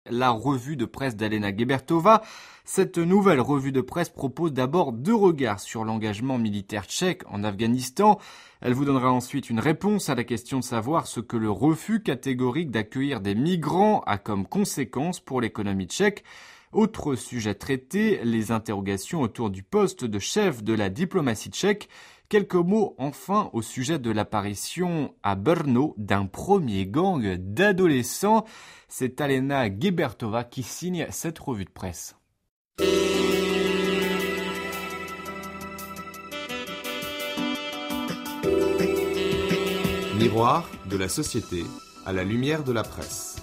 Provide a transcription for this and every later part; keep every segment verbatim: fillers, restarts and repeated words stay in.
la revue de presse d'Alena Gebertova. Cette nouvelle revue de presse propose d'abord deux regards sur l'engagement militaire tchèque en Afghanistan. Elle vous donnera ensuite une réponse à la question de savoir ce que le refus catégorique d'accueillir des migrants a comme conséquence pour l'économie tchèque. Autre sujet traité, les interrogations autour du poste de chef de la diplomatie tchèque. Quelques mots enfin au sujet de l'apparition à Brno d'un premier gang d'adolescents. C'est Alena Gebertova qui signe cette revue de presse. Miroir de la société à la lumière de la presse.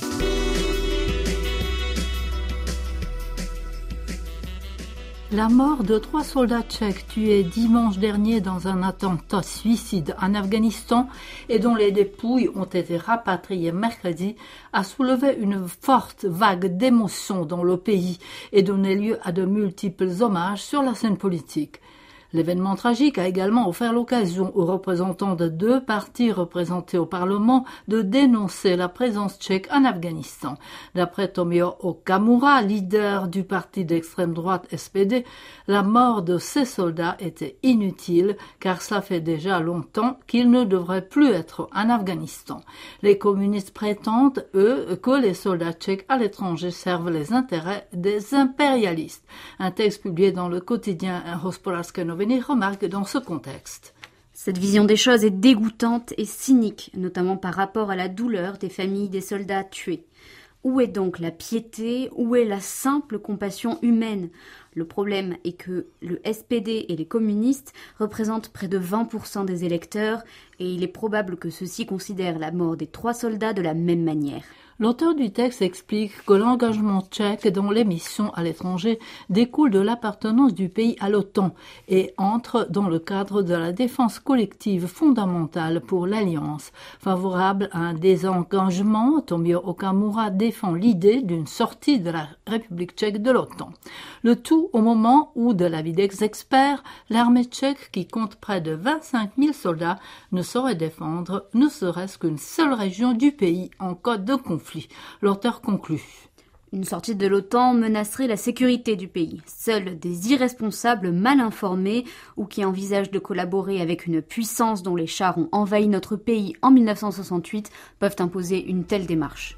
La mort de trois soldats tchèques tués dimanche dernier dans un attentat suicide en Afghanistan et dont les dépouilles ont été rapatriées mercredi a soulevé une forte vague d'émotions dans le pays et donné lieu à de multiples hommages sur la scène politique. L'événement tragique a également offert l'occasion aux représentants de deux partis représentés au Parlement de dénoncer la présence tchèque en Afghanistan. D'après Tomio Okamura, leader du parti d'extrême droite S P D, la mort de ces soldats était inutile car ça fait déjà longtemps qu'ils ne devraient plus être en Afghanistan. Les communistes prétendent, eux, que les soldats tchèques à l'étranger servent les intérêts des impérialistes. Un texte publié dans le quotidien Hospodářské noviny remarque dans ce contexte. Cette vision des choses est dégoûtante et cynique, notamment par rapport à la douleur des familles des soldats tués. Où est donc la piété? Où est la simple compassion humaine? Le problème est que le S P D et les communistes représentent près de vingt pour cent des électeurs et il est probable que ceux-ci considèrent la mort des trois soldats de la même manière. L'auteur du texte explique que l'engagement tchèque dans les missions à l'étranger découle de l'appartenance du pays à l'OTAN et entre dans le cadre de la défense collective fondamentale pour l'Alliance. Favorable à un désengagement, Tomio Okamura défend l'idée d'une sortie de la République tchèque de l'OTAN. Le tout au moment où, de l'avis des experts, l'armée tchèque, qui compte près de vingt-cinq mille soldats, ne saurait défendre ne serait-ce qu'une seule région du pays en cas de conflit. L'auteur conclut. Une sortie de l'OTAN menacerait la sécurité du pays. Seuls des irresponsables mal informés ou qui envisagent de collaborer avec une puissance dont les chars ont envahi notre pays en mille neuf cent soixante-huit peuvent imposer une telle démarche.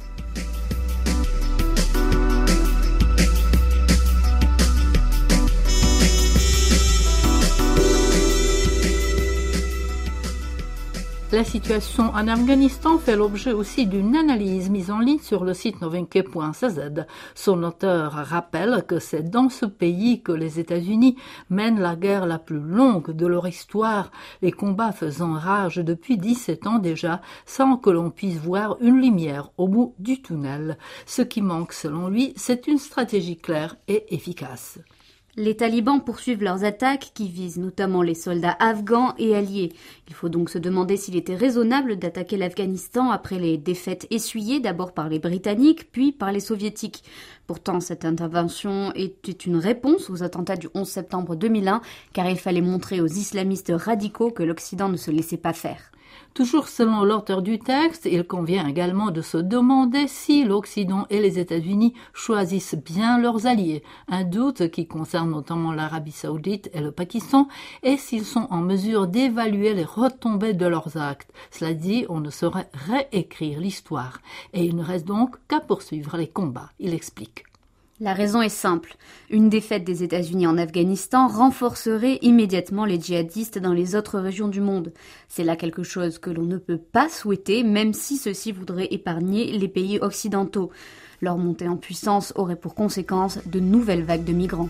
La situation en Afghanistan fait l'objet aussi d'une analyse mise en ligne sur le site novinke point c z. Son auteur rappelle que c'est dans ce pays que les États-Unis mènent la guerre la plus longue de leur histoire, les combats faisant rage depuis dix-sept ans déjà, sans que l'on puisse voir une lumière au bout du tunnel. Ce qui manque, selon lui, c'est une stratégie claire et efficace. Les talibans poursuivent leurs attaques qui visent notamment les soldats afghans et alliés. Il faut donc se demander s'il était raisonnable d'attaquer l'Afghanistan après les défaites essuyées d'abord par les Britanniques puis par les Soviétiques. Pourtant, cette intervention était une réponse aux attentats du onze septembre deux mille un car il fallait montrer aux islamistes radicaux que l'Occident ne se laissait pas faire. Toujours selon l'auteur du texte, il convient également de se demander si l'Occident et les États-Unis choisissent bien leurs alliés, un doute qui concerne notamment l'Arabie saoudite et le Pakistan, et s'ils sont en mesure d'évaluer les retombées de leurs actes. Cela dit, on ne saurait réécrire l'histoire, et il ne reste donc qu'à poursuivre les combats, il explique. La raison est simple. Une défaite des États-Unis en Afghanistan renforcerait immédiatement les djihadistes dans les autres régions du monde. C'est là quelque chose que l'on ne peut pas souhaiter, même si ceux-ci voudraient épargner les pays occidentaux. Leur montée en puissance aurait pour conséquence de nouvelles vagues de migrants.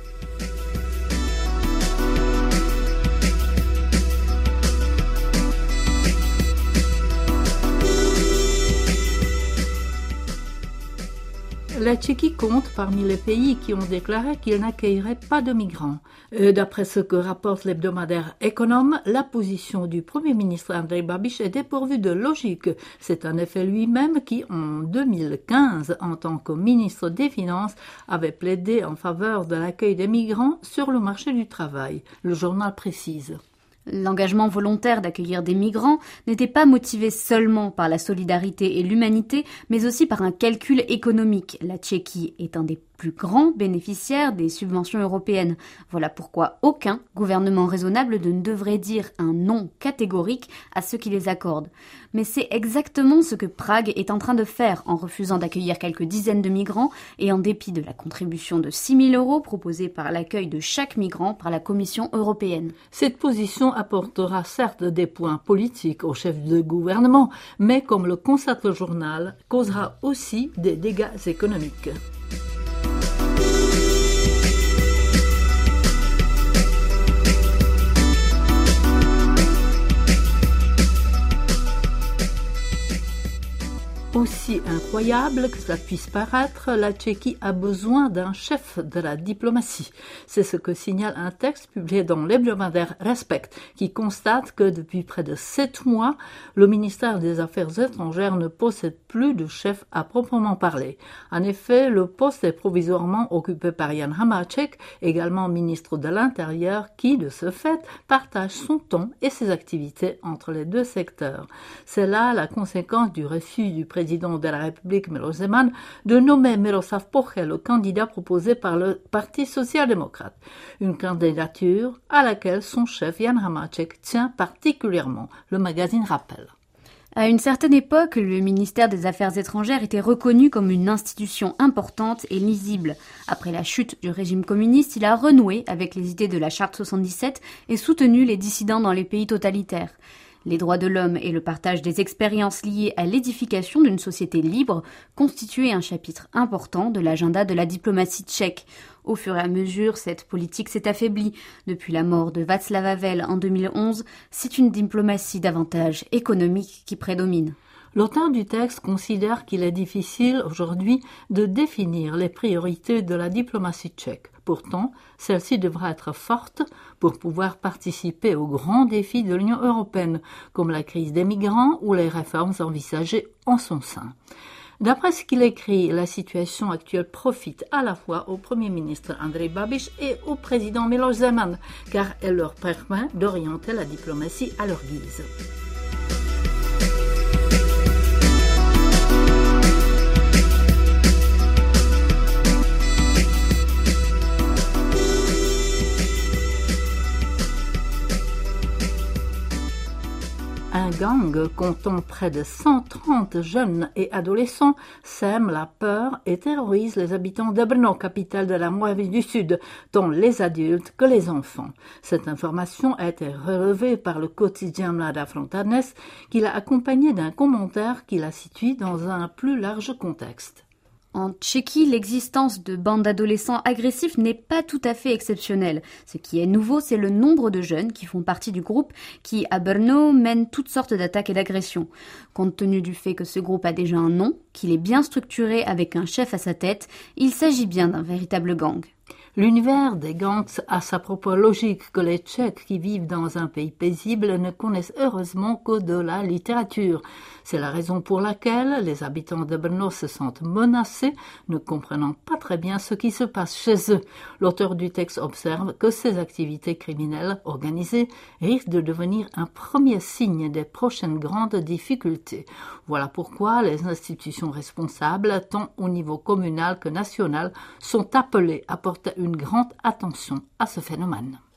La Tchéquie compte parmi les pays qui ont déclaré qu'ils n'accueilleraient pas de migrants. Et d'après ce que rapporte l'hebdomadaire Econom, la position du Premier ministre Andrej Babiš est dépourvue de logique. C'est en effet lui-même qui, en deux mille quinze, en tant que ministre des Finances, avait plaidé en faveur de l'accueil des migrants sur le marché du travail. Le journal précise. L'engagement volontaire d'accueillir des migrants n'était pas motivé seulement par la solidarité et l'humanité, mais aussi par un calcul économique. La Tchéquie est un des plus grands bénéficiaires des subventions européennes. Voilà pourquoi aucun gouvernement raisonnable ne devrait dire un non catégorique à ceux qui les accordent. Mais c'est exactement ce que Prague est en train de faire en refusant d'accueillir quelques dizaines de migrants et en dépit de la contribution de six mille euros proposée par l'accueil de chaque migrant par la Commission européenne. Cette position apportera certes des points politiques au chef de gouvernement, mais comme le constate le journal, causera aussi des dégâts économiques. Aussi incroyable que cela puisse paraître, la Tchéquie a besoin d'un chef de la diplomatie. C'est ce que signale un texte publié dans l'hebdomadaire Respect, qui constate que depuis près de sept mois, le ministère des Affaires étrangères ne possède plus de chef à proprement parler. En effet, le poste est provisoirement occupé par Jan Hamáček, également ministre de l'Intérieur, qui, de ce fait, partage son temps et ses activités entre les deux secteurs. C'est là la conséquence du refus du président président de la République Miloš Zeman de nommer Miroslav Poche, le candidat proposé par le Parti social-démocrate. Une candidature à laquelle son chef Jan Hamáček tient particulièrement, le magazine rappelle. À une certaine époque, le ministère des Affaires étrangères était reconnu comme une institution importante et lisible. Après la chute du régime communiste, il a renoué avec les idées de la Charte soixante-dix-sept et soutenu les dissidents dans les pays totalitaires. Les droits de l'homme et le partage des expériences liées à l'édification d'une société libre constituaient un chapitre important de l'agenda de la diplomatie tchèque. Au fur et à mesure, cette politique s'est affaiblie. Depuis la mort de Václav Havel en deux mille onze, c'est une diplomatie davantage économique qui prédomine. L'auteur du texte considère qu'il est difficile aujourd'hui de définir les priorités de la diplomatie tchèque. Pourtant, celle-ci devra être forte pour pouvoir participer aux grands défis de l'Union européenne, comme la crise des migrants ou les réformes envisagées en son sein. D'après ce qu'il écrit, la situation actuelle profite à la fois au Premier ministre Andrej Babiš et au président Miloš Zeman, car elle leur permet d'orienter la diplomatie à leur guise. Un gang comptant près de cent trente jeunes et adolescents sème la peur et terrorise les habitants de Brno, capitale de la Moravie du Sud, tant les adultes que les enfants. Cette information a été relevée par le quotidien Mladá Frontanes, qui l'a accompagné d'un commentaire qui la situe dans un plus large contexte. En Tchéquie, l'existence de bandes d'adolescents agressifs n'est pas tout à fait exceptionnelle. Ce qui est nouveau, c'est le nombre de jeunes qui font partie du groupe qui, à Brno, mène toutes sortes d'attaques et d'agressions. Compte tenu du fait que ce groupe a déjà un nom, qu'il est bien structuré avec un chef à sa tête, il s'agit bien d'un véritable gang. L'univers des gangs a sa propre logique que les Tchèques qui vivent dans un pays paisible ne connaissent heureusement que de la littérature. C'est la raison pour laquelle les habitants de Brno se sentent menacés, ne comprenant pas très bien ce qui se passe chez eux. L'auteur du texte observe que ces activités criminelles organisées risquent de devenir un premier signe des prochaines grandes difficultés. Voilà pourquoi les institutions responsables, tant au niveau communal que national, sont appelées à porter une grande attention à ce phénomène.